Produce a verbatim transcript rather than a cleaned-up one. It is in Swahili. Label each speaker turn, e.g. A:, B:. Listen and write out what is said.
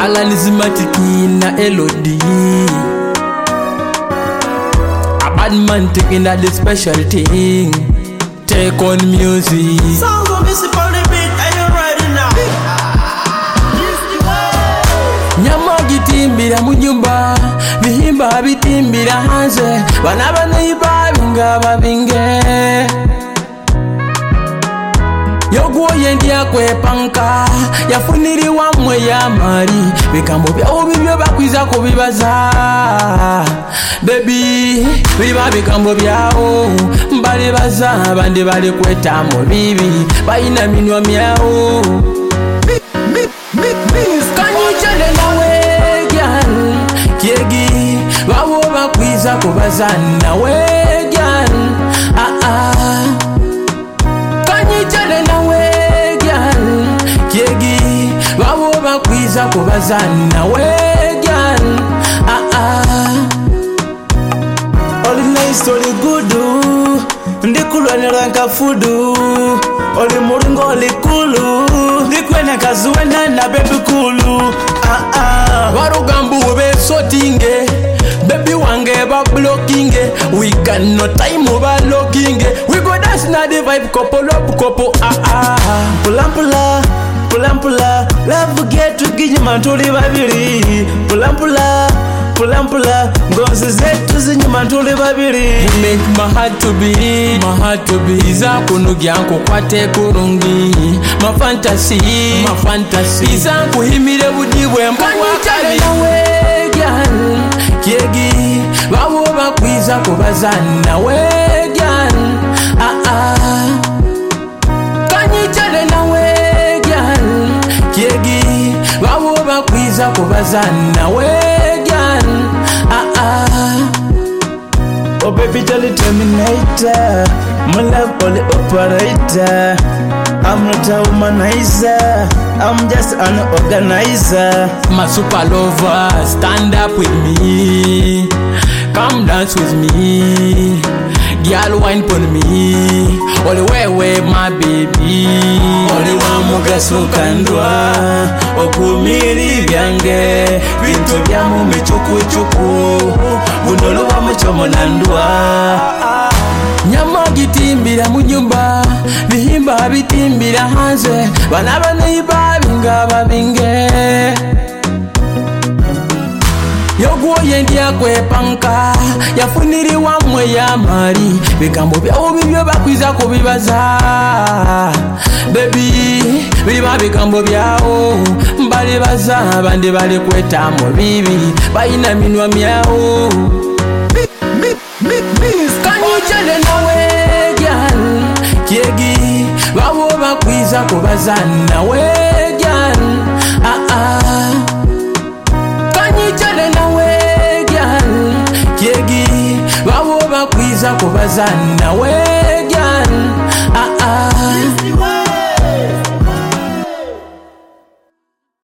A: Alanismatic na L O D. A bad man taking that the special thing. Take on music.
B: Sound go miss it on the beat, and you're riding now.
A: Nyama gitimbira mu nyumba, bihimba bitimbira hanze, bana baneiba binga babinge. Yoguye ndia kwepanka, yafuniri wamwe ya mari, bikambo byawo bibyo bakwiza kubibaza. Baby, biba bikambo byawo, mbali baza bandi bali kweta mu bibi, bayina minwa myao. Kanyuchele nawe gyan, kiegi, bawo bakwiza kubaza nawe gyan. Ah ah. Kanyuchele nawe gyan, kiegi, bawo bakwiza kubaza nawe gyan. Ah ah.
B: Oli nice, oli good, ndikulwanira nkafudu. Oli muringo, oli kulu, ndikwena kazuwena na baby kulu. Ah ah.
A: Warugambu ube sotinge, baby wange ba blockinge. We got no time over lockinge. We go dance na the vibe couple up couple. Ah ah.
B: Pulampula, pulampula, love get to ginyuma tuli babiri. Pulampula, pulampula, ngozi zetu zinyuma tuli babiri.
A: You make my heart to beat, my heart to beat. Iza kunugya nkukwate kurungi, my fantasy, my fantasy. Iza nkuhimire budibwe mbu wakali nawe gyan, kiegi, bawo bakwiza kubaza nawe gyan. Ah ah. Kanyitele nawe gyan, kiegi, bawo bakwiza kubaza nawe gyan. Ah ah.
B: Oh baby, jolly terminator, my love only operator. I'm not a womanizer, I'm just an organizer.
A: My super lover, stand up with me, come dance with me, girl wine pon me, only way way my baby.
B: Oli wa mugaso kandwa, okumiri byange, bintu byamu michuku chuku, bunolo wa muchomo nandwa.
A: Nyama gitimbira mu nyumba, bihimba bitimbira hanze, bana baneiba binga babinge. Yoguye ndia kwepanka, yafuniri wamwe ya mari, bikambo byawo bibyo bakwiza kubibaza. Baby, biba bikambo byawo, mbali baza bandi bali kweta mu bibi, bayina minwa myao. Kanyuchele nawe gyan, kiegi, bawo bakwiza kubaza nawe gyan. Ah ah. Kanyuchele nawe gyan, kiegi, bawo bakwiza kubaza nawe